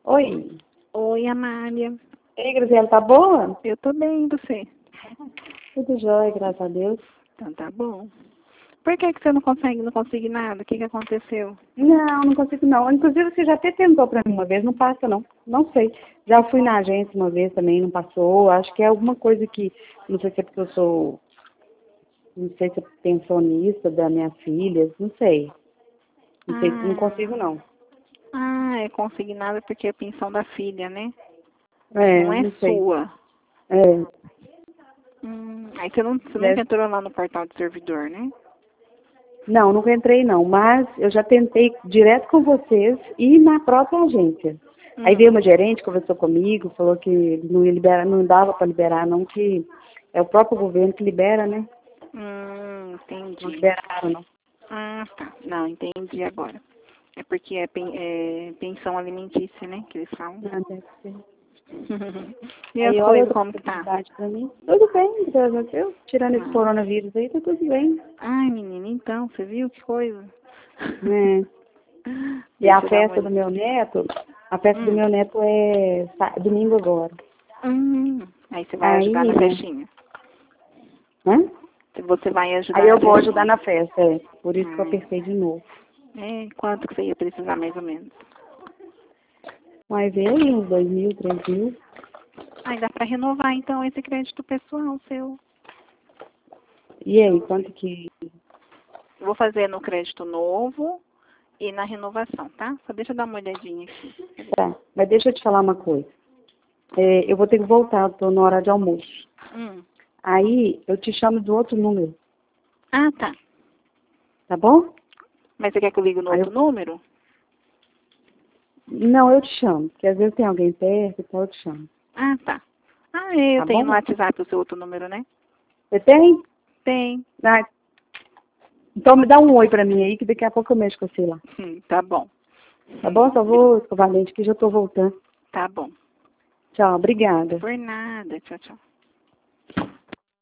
Oi. Oi, Amália. Ei, Graziela, tá boa? Eu tô bem, e você? Tudo jóia, graças a Deus. Então tá bom. Por que você não consegue nada? O que aconteceu? Não consigo não. Inclusive, você já até tentou pra mim uma vez, não passa não. Não sei. Já fui na agência uma vez também, não passou. Acho que é alguma coisa que, não sei se é porque eu sou, não sei se é pensionista da minha filha, não sei. Não sei, não consigo não. É consignada porque é pensão da filha, né? É, Não é não sei. sua. É, Aí você nunca entrou lá no portal do servidor, né? não, nunca entrei não, mas eu já tentei direto com vocês e na própria agência. Aí veio uma gerente, conversou comigo, falou que não ia liberar, não dava para liberar não, que é o próprio governo que libera, né? Entendi. Não liberaram não. Tá. Não, entendi agora. É porque é pensão alimentícia, né? Que eles falam. Ah, deve ser. E as Aí olha coisas, outra como que tá? oportunidade para mim. Tudo bem, graças a Deus. Tirando esse coronavírus aí, tá tudo bem. Ai, menina, então, você viu que coisa? É. E a festa do meu neto, é domingo agora. Aí você vai Aí, ajudar na festinha. hã? Você vai ajudar Aí eu na vou festinha. ajudar na festa, é. Por isso que eu apertei de novo. Quanto que você ia precisar, mais ou menos? Vai ver aí uns 2.000, 3.000. Aí dá pra renovar, então, esse crédito pessoal seu. E aí, quanto que... Vou fazer no crédito novo e na renovação, tá? Só deixa eu dar uma olhadinha aqui. Tá, mas deixa eu te falar uma coisa. Eu vou ter que voltar, eu tô na hora de almoço. Aí, eu te chamo do outro número, Tá. tá bom? Mas você quer que eu ligue no outro número? Não, eu te chamo, porque às vezes tem alguém perto, então eu te chamo. Tá. Eu Tá tenho bom? no WhatsApp o seu outro número, né? Você tem? Tem. Ah, então me dá um oi pra mim aí, que daqui a pouco eu mexo com você lá. Tá bom. Tá bom? Só vou escovar dente que já tô voltando. Tá bom. Tchau, obrigada. Por nada. Tchau, tchau.